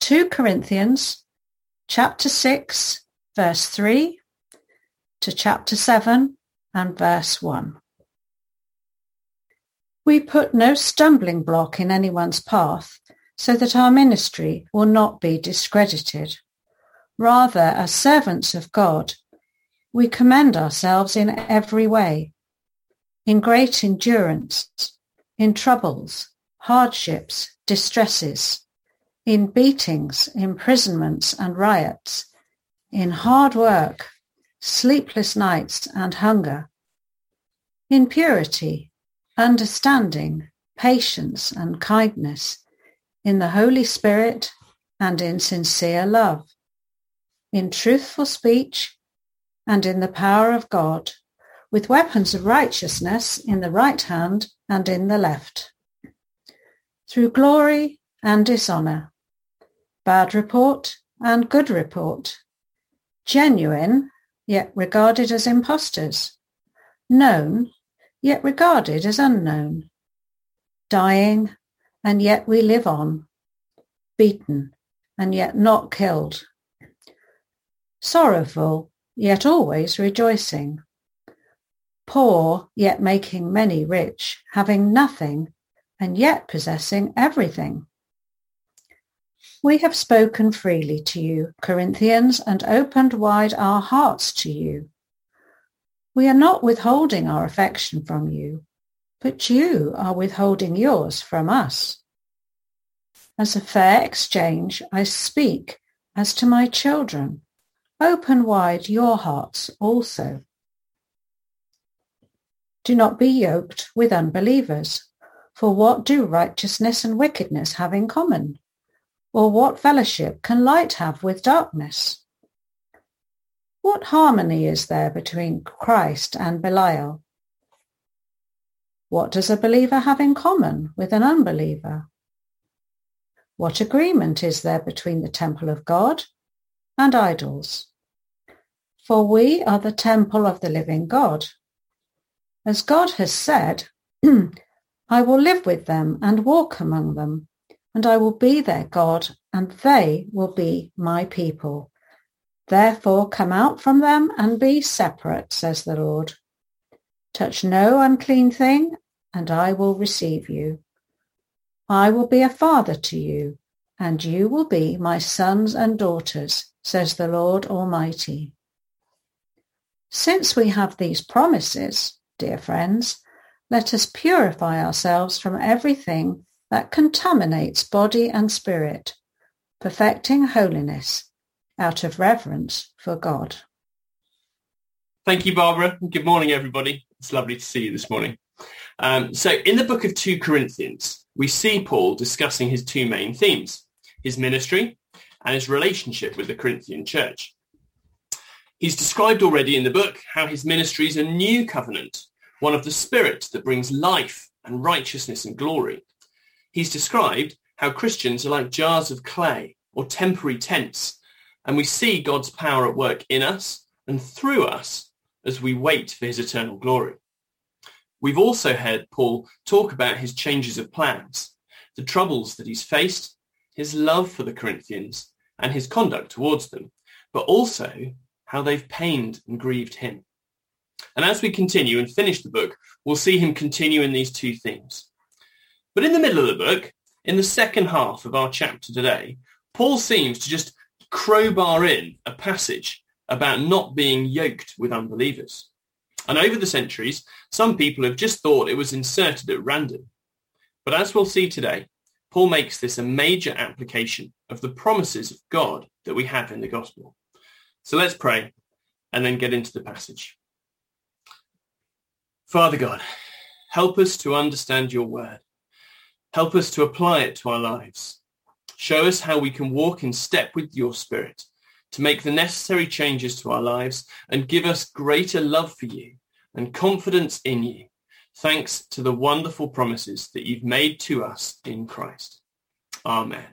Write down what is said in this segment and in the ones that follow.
2 Corinthians chapter 6, verse 3 to chapter 7 and verse 1. We put no stumbling block in anyone's path so that our ministry will not be discredited. Rather, as servants of God, we commend ourselves in every way, in great endurance, in troubles, hardships, distresses, in beatings, imprisonments and riots, in hard work, sleepless nights and hunger, in purity, understanding, patience and kindness, in the Holy Spirit and in sincere love, in truthful speech and in the power of God, with weapons of righteousness in the right hand and in the left, through glory and dishonor, bad report and good report, genuine, yet regarded as impostors, known, yet regarded as unknown, dying, and yet we live on, beaten, and yet not killed, sorrowful, yet always rejoicing, poor, yet making many rich, having nothing, and yet possessing everything. We have spoken freely to you, Corinthians, and opened wide our hearts to you. We are not withholding our affection from you, but you are withholding yours from us. As a fair exchange, I speak as to my children. Open wide your hearts also. Do not be yoked with unbelievers, for what do righteousness and wickedness have in common? Or what fellowship can light have with darkness? What harmony is there between Christ and Belial? What does a believer have in common with an unbeliever? What agreement is there between the temple of God and idols? For we are the temple of the living God. As God has said, I will live with them and walk among them, and I will be their God, and they will be my people. Therefore come out from them and be separate, says the Lord. Touch no unclean thing, and I will receive you. I will be a father to you, and you will be my sons and daughters, says the Lord Almighty. Since we have these promises, dear friends, let us purify ourselves from everything that contaminates body and spirit, perfecting holiness out of reverence for God. Thank you, Barbara. Good morning, everybody. It's lovely to see you this morning. So in the book of 2 Corinthians, we see Paul discussing his two main themes, his ministry and his relationship with the Corinthian church. He's described already in the book how his ministry is a new covenant, one of the Spirit that brings life and righteousness and glory. He's described how Christians are like jars of clay or temporary tents, and we see God's power at work in us and through us as we wait for his eternal glory. We've also heard Paul talk about his changes of plans, the troubles that he's faced, his love for the Corinthians, and his conduct towards them, but also how they've pained and grieved him. And as we continue and finish the book, we'll see him continue in these two themes. But in the middle of the book, in the second half of our chapter today, Paul seems to just crowbar in a passage about not being yoked with unbelievers. And over the centuries, some people have just thought it was inserted at random. But as we'll see today, Paul makes this a major application of the promises of God that we have in the gospel. So let's pray and then get into the passage. Father God, help us to understand your word. Help us to apply it to our lives. Show us how we can walk in step with your Spirit to make the necessary changes to our lives and give us greater love for you and confidence in you, thanks to the wonderful promises that you've made to us in Christ. Amen.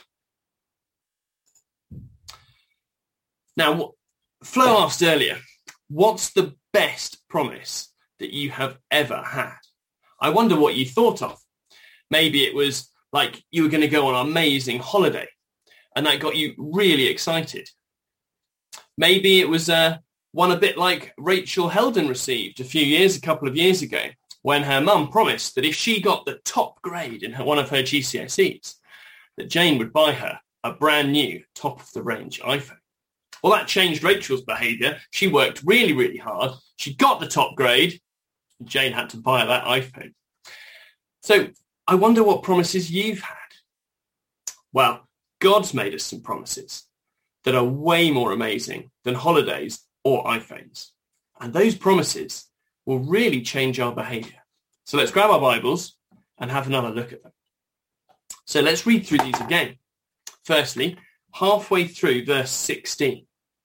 Now, Flo asked earlier, what's the best promise that you have ever had? I wonder what you thought of. Maybe it was like you were going to go on an amazing holiday. and that got you really excited. Maybe it was one a bit like Rachel Heldon received a couple of years ago, when her mum promised that if she got the top grade in one of her GCSEs, that Jane would buy her a brand new top-of-the-range iPhone. Well, that changed Rachel's behaviour. She worked really, really hard. She got the top grade, and Jane had to buy her that iPhone. So I wonder what promises you've had. Well, God's made us some promises that are way more amazing than holidays or iPhones. And those promises will really change our behaviour. So let's grab our Bibles and have another look at them. So let's read through these again. Firstly, halfway through verse 16.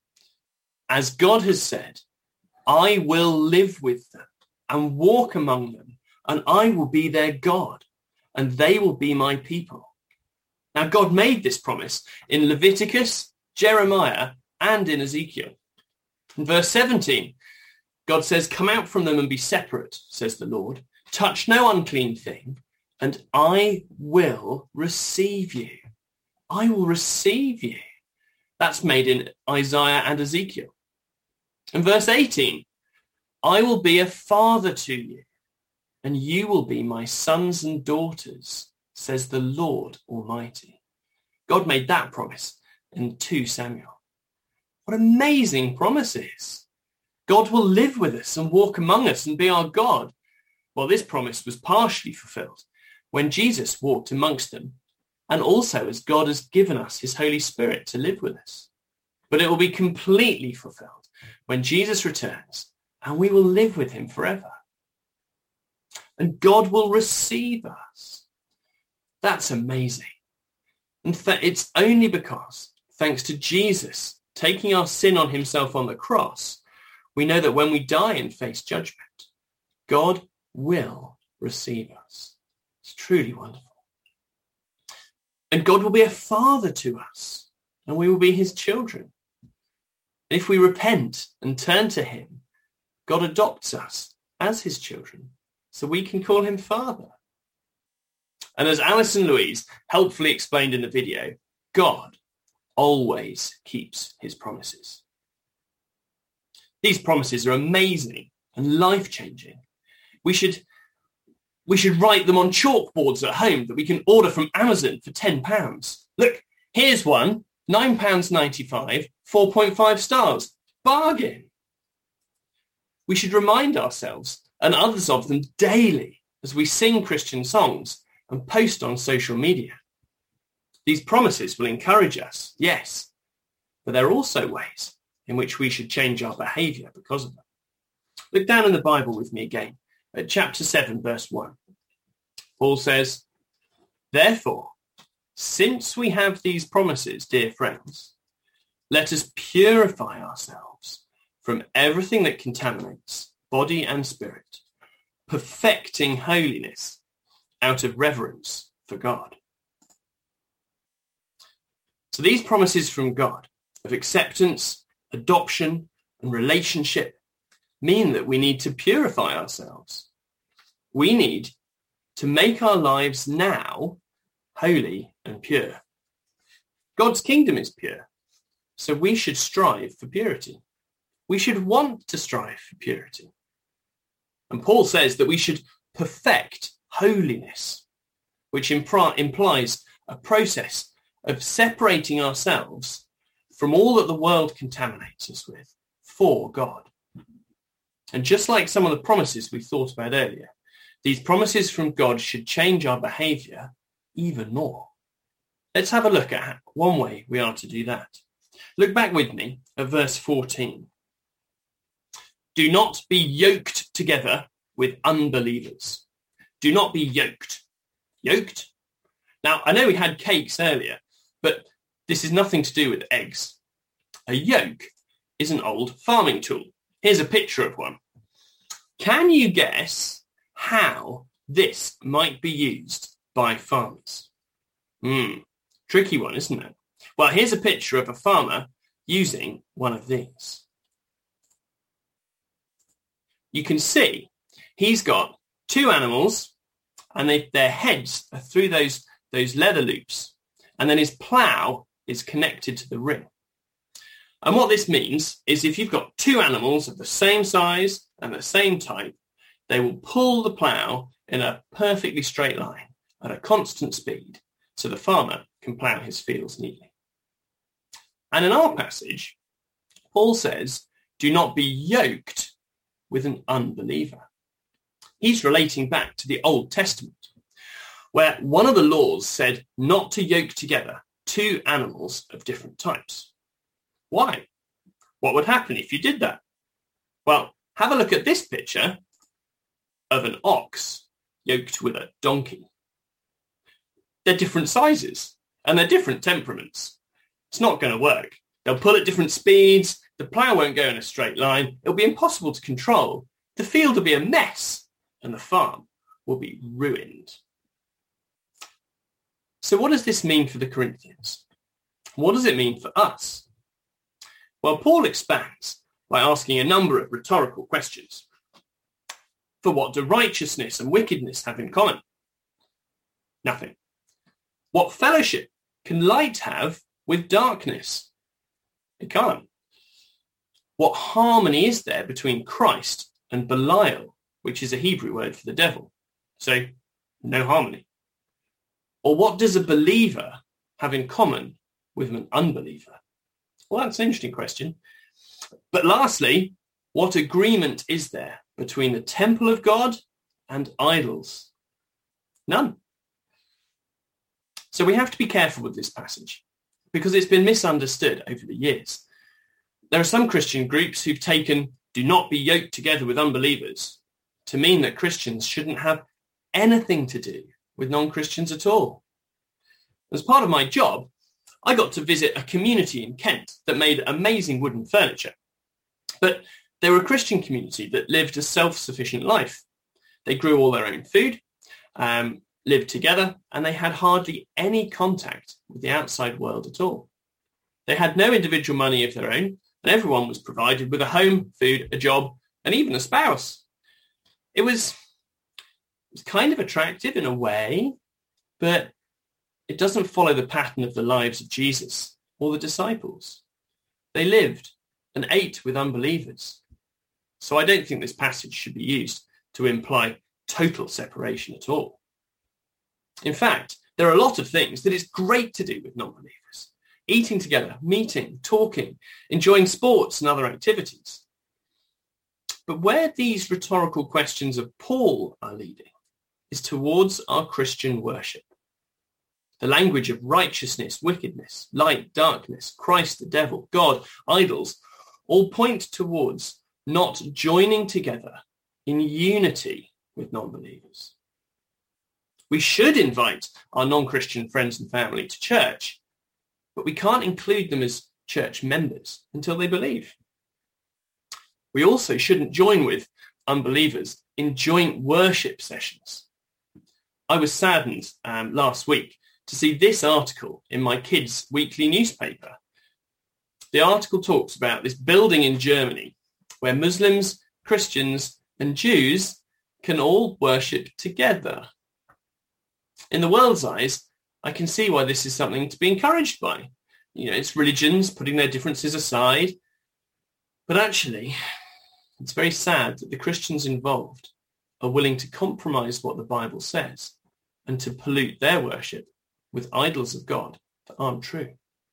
As God has said, I will live with them and walk among them, and I will be their God, and they will be my people. Now, God made this promise in Leviticus, Jeremiah, and in Ezekiel. In verse 17, God says, come out from them and be separate, says the Lord. Touch no unclean thing, and I will receive you. I will receive you. That's made in Isaiah and Ezekiel. In verse 18, I will be a father to you, and you will be my sons and daughters, says the Lord Almighty. God made that promise in 2 Samuel. What amazing promises. God will live with us and walk among us and be our God. Well, this promise was partially fulfilled when Jesus walked amongst them, and also as God has given us his Holy Spirit to live with us. But it will be completely fulfilled when Jesus returns and we will live with him forever. And God will receive us. That's amazing. And it's only because, thanks to Jesus taking our sin on himself on the cross, we know that when we die and face judgment, God will receive us. It's truly wonderful. And God will be a father to us, and we will be his children. If we repent and turn to him, God adopts us as his children, so we can call him Father. And as Alison Louise helpfully explained in the video, God always keeps his promises. These promises are amazing and life-changing. We should write them on chalkboards at home that we can order from Amazon for £10. Look, here's one, £9.95, 4.5 stars. Bargain. We should remind ourselves and others of them daily as we sing Christian songs and post on social media. These promises will encourage us, yes, but there are also ways in which we should change our behaviour because of them. Look down in the Bible with me again at chapter 7, verse 1. Paul says, therefore, since we have these promises, dear friends, let us purify ourselves from everything that contaminates body and spirit, perfecting holiness out of reverence for God. So these promises from God of acceptance, adoption, and relationship mean that we need to purify ourselves. We need to make our lives now holy and pure. God's kingdom is pure, so we should strive for purity. We should want to strive for purity. And Paul says that we should perfect holiness, which implies a process of separating ourselves from all that the world contaminates us with for God. And just like some of the promises we thought about earlier, these promises from God should change our behaviour even more. Let's have a look at one way we are to do that. Look back with me at verse 14. Do not be yoked together with unbelievers. Do not be yoked. Yoked? Now, I know we had cakes earlier, but this is nothing to do with eggs. A yoke is an old farming tool. Here's a picture of one. Can you guess how this might be used by farmers? Tricky one, isn't it? Well, here's a picture of a farmer using one of these. You can see he's got two animals and their heads are through those leather loops. And then his plough is connected to the ring. And what this means is if you've got two animals of the same size and the same type, they will pull the plough in a perfectly straight line at a constant speed so the farmer can plough his fields neatly. And in our passage, Paul says, do not be yoked with an unbeliever. He's relating back to the Old Testament, where one of the laws said not to yoke together two animals of different types. Why? What would happen if you did that? Well, have a look at this picture of an ox yoked with a donkey. They're different sizes and they're different temperaments. It's not going to work. They'll pull at different speeds. The plough won't go in a straight line. It'll be impossible to control. The field will be a mess and the farm will be ruined. So what does this mean for the Corinthians? What does it mean for us? Well, Paul expands by asking a number of rhetorical questions. For what do righteousness and wickedness have in common? Nothing. What fellowship can light have with darkness? It can't. What harmony is there between Christ and Belial, which is a Hebrew word for the devil? So, no harmony. Or what does a believer have in common with an unbeliever? Well, that's an interesting question. But lastly, what agreement is there between the temple of God and idols? None. So we have to be careful with this passage because it's been misunderstood over the years. There are some Christian groups who've taken "do not be yoked together with unbelievers" to mean that Christians shouldn't have anything to do with non-Christians at all. As part of my job, I got to visit a community in Kent that made amazing wooden furniture. But they were a Christian community that lived a self-sufficient life. They grew all their own food, lived together, and they had hardly any contact with the outside world at all. They had no individual money of their own, and everyone was provided with a home, food, a job, and even a spouse. It was kind of attractive in a way, but it doesn't follow the pattern of the lives of Jesus or the disciples. They lived and ate with unbelievers. So I don't think this passage should be used to imply total separation at all. In fact, there are a lot of things that it's great to do with non-believers. Eating together, meeting, talking, enjoying sports and other activities. But where these rhetorical questions of Paul are leading is towards our Christian worship. The language of righteousness, wickedness, light, darkness, Christ, the devil, God, idols, all point towards not joining together in unity with non-believers. We should invite our non-Christian friends and family to church, but we can't include them as church members until they believe. We also shouldn't join with unbelievers in joint worship sessions. I was saddened last week to see this article in my kids' weekly newspaper. The article talks about this building in Germany where Muslims, Christians, and Jews can all worship together. In the world's eyes, I can see why this is something to be encouraged by. You know, it's religions putting their differences aside. But actually, it's very sad that the Christians involved are willing to compromise what the Bible says and to pollute their worship with idols of God that aren't true.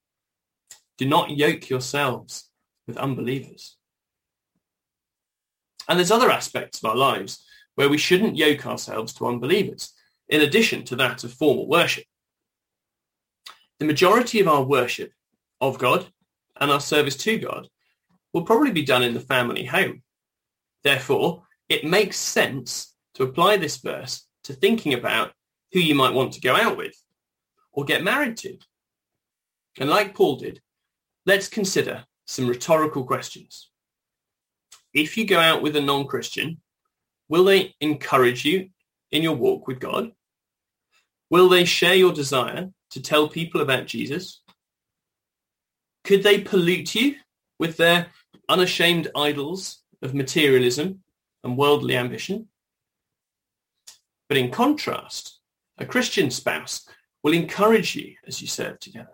Do not yoke yourselves with unbelievers. And there's other aspects of our lives where we shouldn't yoke ourselves to unbelievers, in addition to that of formal worship. The majority of our worship of God and our service to God will probably be done in the family home. Therefore, it makes sense to apply this verse to thinking about who you might want to go out with or get married to. And like Paul did, let's consider some rhetorical questions. If you go out with a non-Christian, will they encourage you in your walk with God? Will they share your desire to tell people about Jesus? Could they pollute you with their unashamed idols of materialism and worldly ambition? But in contrast, a Christian spouse will encourage you as you serve together.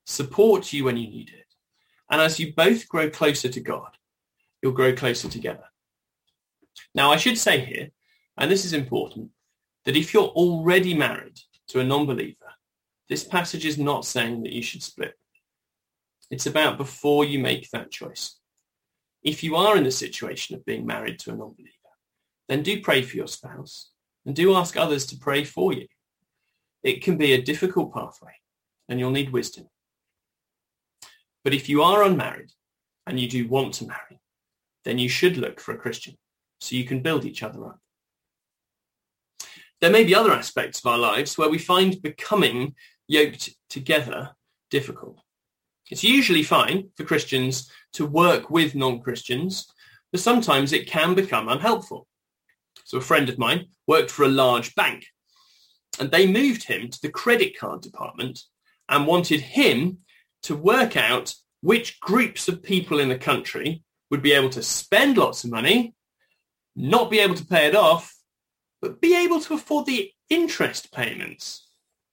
support you when you need it. And as you both grow closer to God, you'll grow closer together. Now, I should say here, and this is important, that if you're already married to a non-believer, this passage is not saying that you should split. It's about before you make that choice. If you are in the situation of being married to a non-believer, then do pray for your spouse and do ask others to pray for you. It can be a difficult pathway and you'll need wisdom. But if you are unmarried and you do want to marry, then you should look for a Christian so you can build each other up. There may be other aspects of our lives where we find becoming yoked together difficult. It's usually fine for Christians to work with non-Christians, but sometimes it can become unhelpful. So a friend of mine worked for a large bank, and they moved him to the credit card department and wanted him to work out which groups of people in the country would be able to spend lots of money, not be able to pay it off, but be able to afford the interest payments.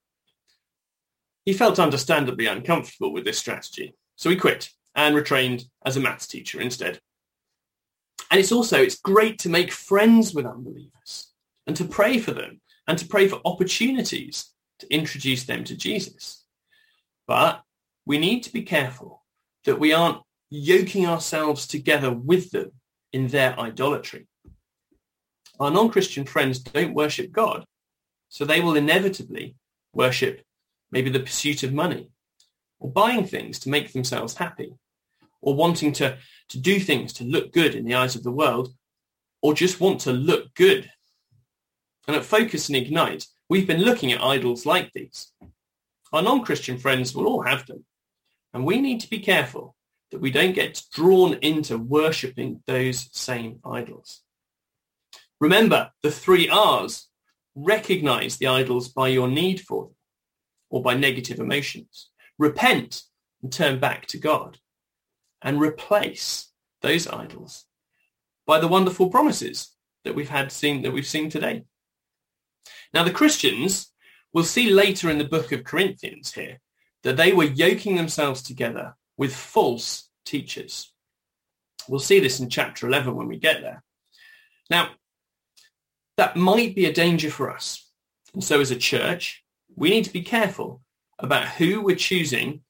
He felt understandably uncomfortable with this strategy, so he quit and retrained as a maths teacher instead. And it's great to make friends with unbelievers and to pray for them and to pray for opportunities to introduce them to Jesus. But we need to be careful that we aren't yoking ourselves together with them in their idolatry. Our non-Christian friends don't worship God, so they will inevitably worship maybe the pursuit of money or buying things to make themselves happy or wanting to do things to look good in the eyes of the world or just want to look good. And at Focus and Ignite, we've been looking at idols like these. Our non-Christian friends will all have them, and we need to be careful that we don't get drawn into worshipping those same idols. Remember the 3 R's. Recognize the idols by your need for them or by negative emotions. Repent and turn back to God. And replace those idols by the wonderful promises that we've seen today. Now, the Christians will see later in the book of Corinthians here that they were yoking themselves together with false teachers. We'll see this in chapter 11 when we get there. Now, that might be a danger for us. And so as a church, we need to be careful about who we're choosing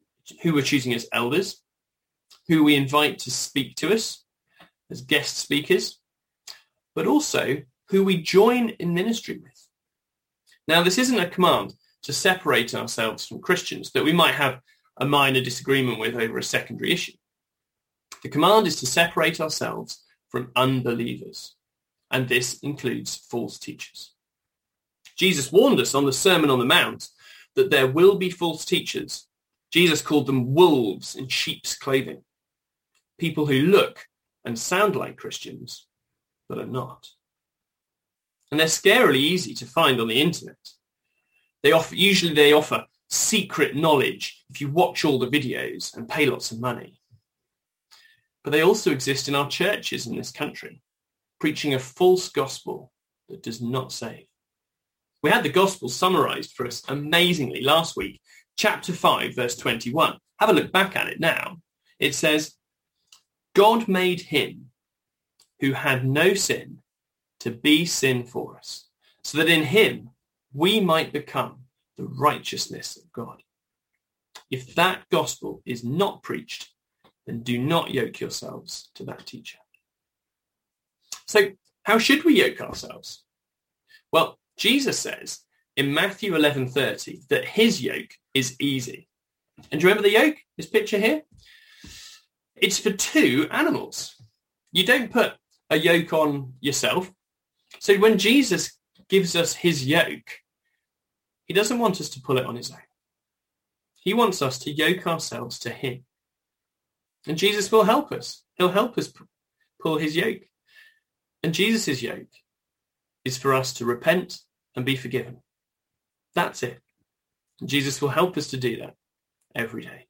as elders, who we invite to speak to us as guest speakers, but also who we join in ministry with. Now, this isn't a command to separate ourselves from Christians that we might have a minor disagreement with over a secondary issue. The command is to separate ourselves from unbelievers, and this includes false teachers. Jesus warned us on the Sermon on the Mount that there will be false teachers. Jesus called them wolves in sheep's clothing, people who look and sound like Christians, but are not. And they're scarily easy to find on the internet. They offer secret knowledge if you watch all the videos and pay lots of money. But they also exist in our churches in this country, preaching a false gospel that does not save. We had the gospel summarized for us amazingly last week, chapter 5, verse 21. Have a look back at it now. It says, God made him who had no sin to be sin for us, so that in him we might become the righteousness of God. If that gospel is not preached, then do not yoke yourselves to that teacher. So how should we yoke ourselves? Well, Jesus says in Matthew 11:30 that his yoke is easy. And do you remember the yoke, this picture here? It's for 2 animals. You don't put a yoke on yourself. So when Jesus gives us his yoke, he doesn't want us to pull it on his own. He wants us to yoke ourselves to him. And Jesus will help us. He'll help us pull his yoke. And Jesus' yoke is for us to repent and be forgiven. That's it. And Jesus will help us to do that every day.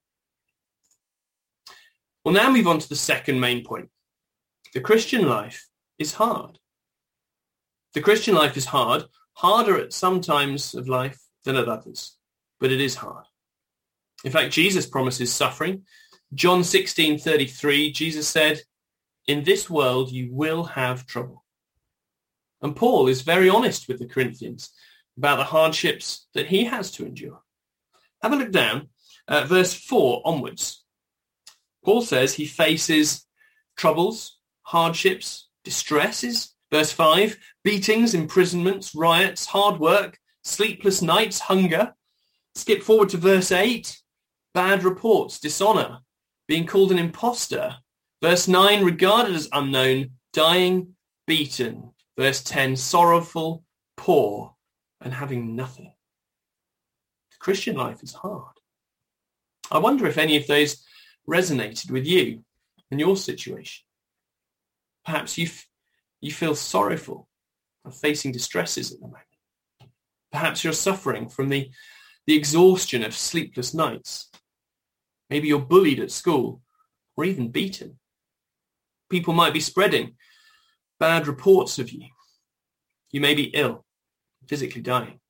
We'll now move on to the second main point. The Christian life is hard. The Christian life is harder at some times of life than at others, but it is hard. In fact, Jesus promises suffering. John 16:33, Jesus said, "In this world you will have trouble." And Paul is very honest with the Corinthians about the hardships that he has to endure. Have a look down at verse 4 onwards. Paul says he faces troubles, hardships, distresses. Verse 5, beatings, imprisonments, riots, hard work, sleepless nights, hunger. Skip forward to verse 8, bad reports, dishonor, being called an imposter. Verse 9, regarded as unknown, dying, beaten. Verse 10, sorrowful, poor, and having nothing. The Christian life is hard. I wonder if any of those resonated with you and your situation. Perhaps you feel sorrowful and facing distresses at the moment. Perhaps you're suffering from the exhaustion of sleepless nights. Maybe you're bullied at school or even beaten. People might be spreading bad reports of you. You may be ill, physically dying.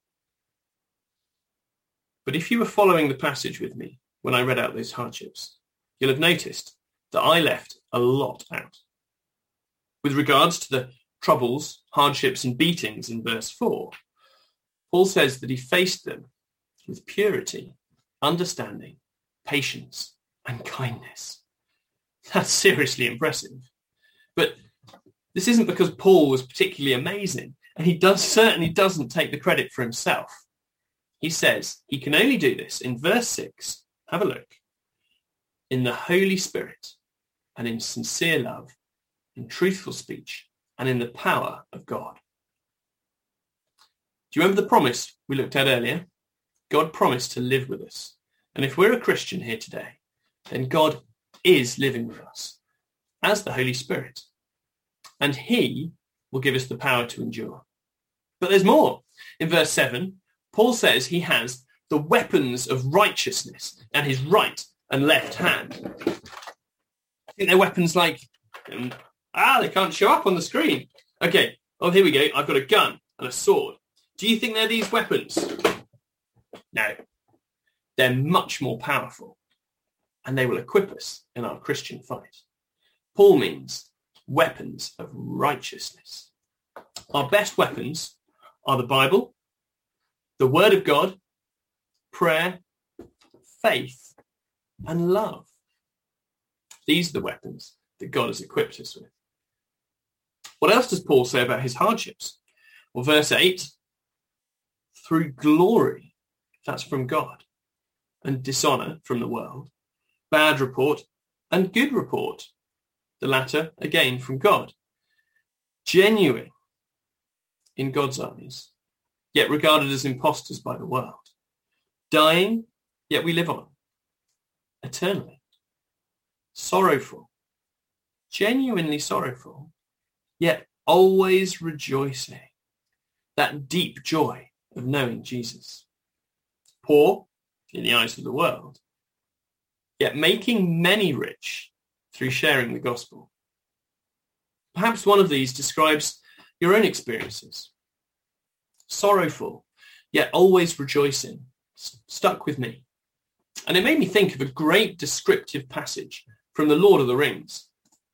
But if you were following the passage with me when I read out those hardships, you'll have noticed that I left a lot out. With regards to the troubles, hardships, and beatings in verse 4, Paul says that he faced them with purity, understanding, patience, and kindness. That's seriously impressive. But this isn't because Paul was particularly amazing, and he certainly doesn't take the credit for himself. He says he can only do this in verse 6. Have a look. In the Holy Spirit and in sincere love, in truthful speech, and in the power of God. Do you remember the promise we looked at earlier? God promised to live with us. And if we're a Christian here today, then God is living with us as the Holy Spirit. And he will give us the power to endure. But there's more. In verse 7, Paul says he has the weapons of righteousness at his right and left hand. I think they're weapons like... they can't show up on the screen. Okay, here we go. I've got a gun and a sword. Do you think they're these weapons? No. They're much more powerful, and they will equip us in our Christian fight. Paul means weapons of righteousness. Our best weapons are the Bible, the Word of God, prayer, faith, and love. These are the weapons that God has equipped us with. What else does Paul say about his hardships? Well, verse 8, through glory, that's from God, and dishonor from the world, bad report and good report, the latter again from God. Genuine in God's eyes, yet regarded as impostors by the world. Dying, yet we live on. Eternally. Sorrowful, genuinely sorrowful, yet always rejoicing. That deep joy of knowing Jesus. Poor in the eyes of the world, yet making many rich through sharing the gospel. Perhaps one of these describes your own experiences. Sorrowful, yet always rejoicing, stuck with me. And it made me think of a great descriptive passage from The Lord of the Rings.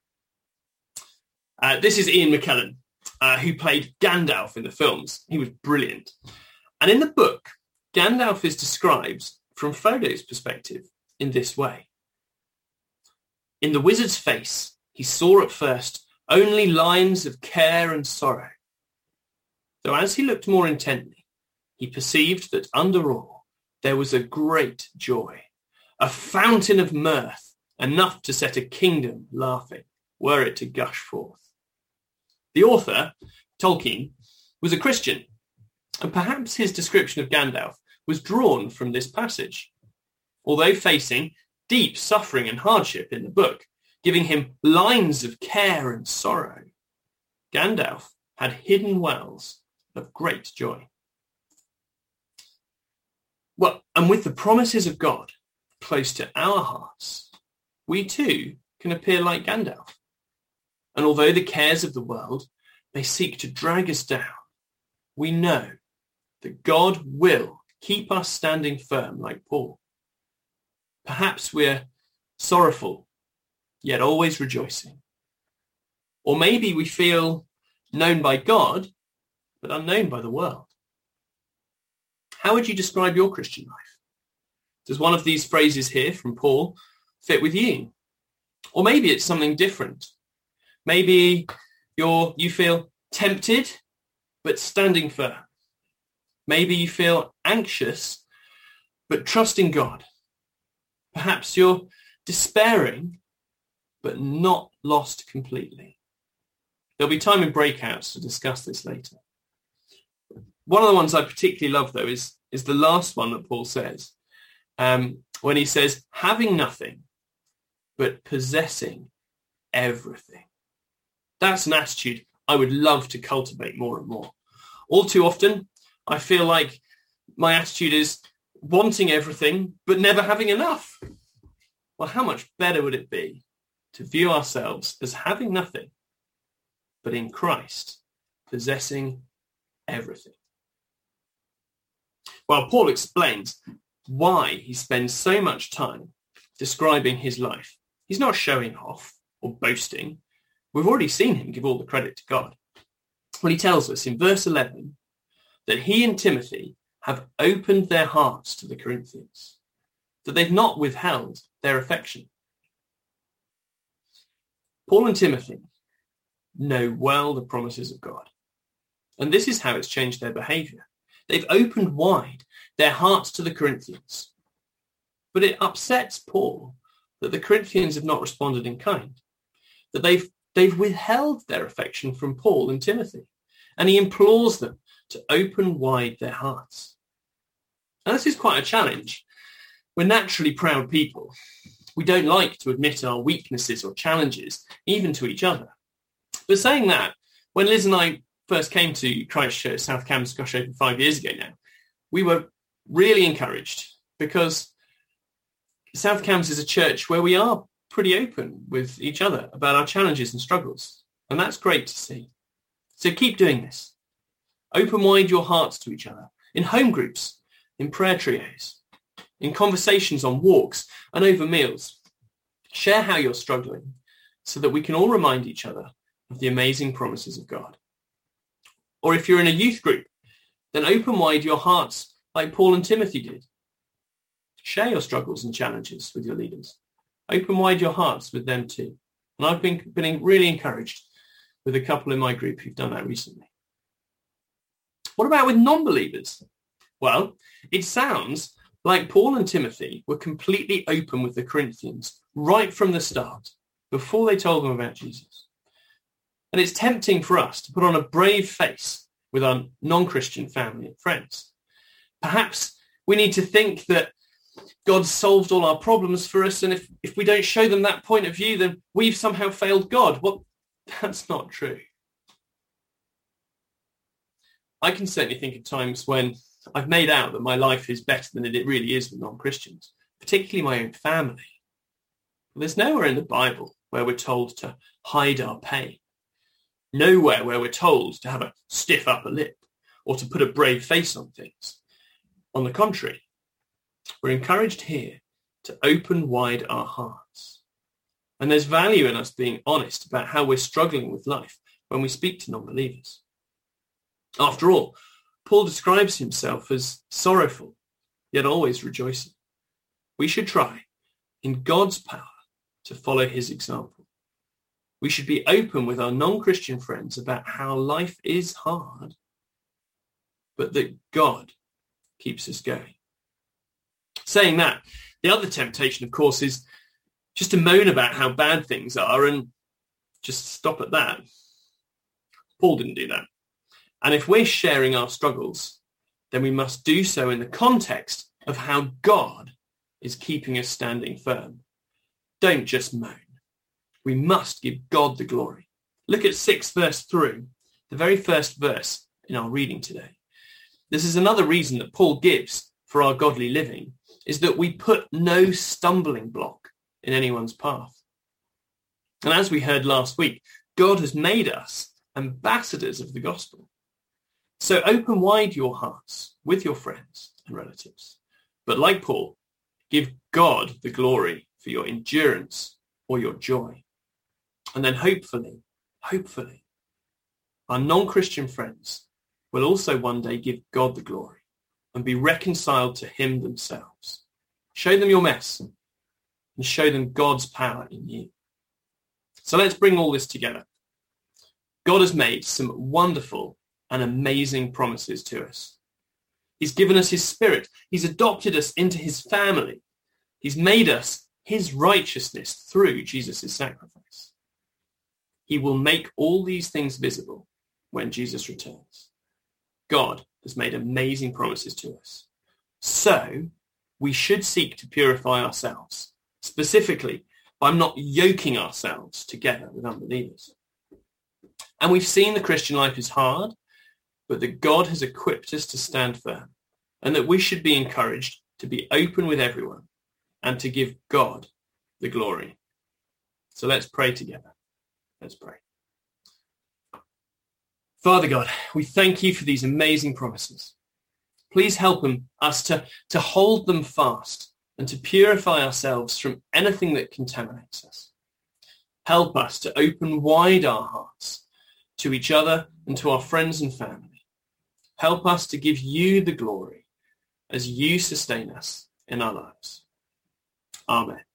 This is Ian McKellen, who played Gandalf in the films. He was brilliant. And in the book, Gandalf is described from Frodo's perspective in this way. In the wizard's face, he saw at first only lines of care and sorrow. Though as he looked more intently, he perceived that under all, there was a great joy, a fountain of mirth, enough to set a kingdom laughing, were it to gush forth. The author, Tolkien, was a Christian, and perhaps his description of Gandalf was drawn from this passage. Although facing deep suffering and hardship in the book, giving him lines of care and sorrow, Gandalf had hidden wells of great joy. Well, and with the promises of God close to our hearts, we too can appear like Gandalf. And although the cares of the world may seek to drag us down, we know that God will keep us standing firm like Paul. Perhaps we're sorrowful, yet always rejoicing. Or maybe we feel known by God, but unknown by the world. How would you describe your Christian life? Does one of these phrases here from Paul fit with you? Or maybe it's something different. Maybe you feel tempted, but standing firm. Maybe you feel anxious, but trusting God. Perhaps you're despairing, but not lost completely. There'll be time in breakouts to discuss this later. One of the ones I particularly love, though, is the last one that Paul says, when he says, having nothing, but possessing everything. That's an attitude I would love to cultivate more and more. All too often, I feel like my attitude is wanting everything, but never having enough. Well, how much better would it be to view ourselves as having nothing, but in Christ, possessing everything? Well, Paul explains why he spends so much time describing his life. He's not showing off or boasting. We've already seen him give all the credit to God. Well, he tells us in verse 11 that he and Timothy have opened their hearts to the Corinthians, that they've not withheld their affection. Paul and Timothy know well the promises of God, and this is how it's changed their behavior. They've opened wide their hearts to the Corinthians, but it upsets Paul that the Corinthians have not responded in kind, that they've withheld their affection from Paul and Timothy, and he implores them to open wide their hearts. And this is quite a challenge. We're naturally proud people. We don't like to admit our weaknesses or challenges, even to each other. But saying that, when Liz and I first came to Christchurch, South Cambs, over 5 years ago now, we were really encouraged because South Cambs is a church where we are pretty open with each other about our challenges and struggles. And that's great to see. So keep doing this. Open wide your hearts to each other in home groups, in prayer trios, in conversations on walks and over meals. Share how you're struggling so that we can all remind each other of the amazing promises of God. Or if you're in a youth group, then open wide your hearts like Paul and Timothy did. Share your struggles and challenges with your leaders. Open wide your hearts with them too. And I've been really encouraged with a couple in my group who've done that recently. What about with non-believers? Well, it sounds like Paul and Timothy were completely open with the Corinthians right from the start, before they told them about Jesus. And it's tempting for us to put on a brave face with our non-Christian family and friends. Perhaps we need to think that God solved all our problems for us, and if we don't show them that point of view, then we've somehow failed God. Well, that's not true. I can certainly think of times when I've made out that my life is better than it really is with non-Christians, particularly my own family. There's nowhere in the Bible where we're told to hide our pain. Nowhere where we're told to have a stiff upper lip or to put a brave face on things. On the contrary, we're encouraged here to open wide our hearts. And there's value in us being honest about how we're struggling with life when we speak to non-believers. After all, Paul describes himself as sorrowful, yet always rejoicing. We should try, in God's power, to follow his example. We should be open with our non-Christian friends about how life is hard, but that God keeps us going. Saying that, the other temptation, of course, is just to moan about how bad things are and just stop at that. Paul didn't do that. And if we're sharing our struggles, then we must do so in the context of how God is keeping us standing firm. Don't just moan. We must give God the glory. Look at 6 verse 3, the very first verse in our reading today. This is another reason that Paul gives for our godly living, is that we put no stumbling block in anyone's path. And as we heard last week, God has made us ambassadors of the gospel. So open wide your hearts with your friends and relatives. But like Paul, Give God the glory for your endurance or your joy. And then hopefully, our non-Christian friends will also one day give God the glory and be reconciled to him themselves. Show them your mess and show them God's power in you. So let's bring all this together. God has made some wonderful and amazing promises to us. He's given us his Spirit. He's adopted us into his family. He's made us his righteousness through Jesus' sacrifice. He will make all these things visible when Jesus returns. God has made amazing promises to us. So we should seek to purify ourselves, specifically by not yoking ourselves together with unbelievers. And we've seen the Christian life is hard, but that God has equipped us to stand firm, and that we should be encouraged to be open with everyone and to give God the glory. So let's pray together. Let's pray. Father God, we thank you for these amazing promises. Please help us to hold them fast and to purify ourselves from anything that contaminates us. Help us to open wide our hearts to each other and to our friends and family. Help us to give you the glory as you sustain us in our lives. Amen.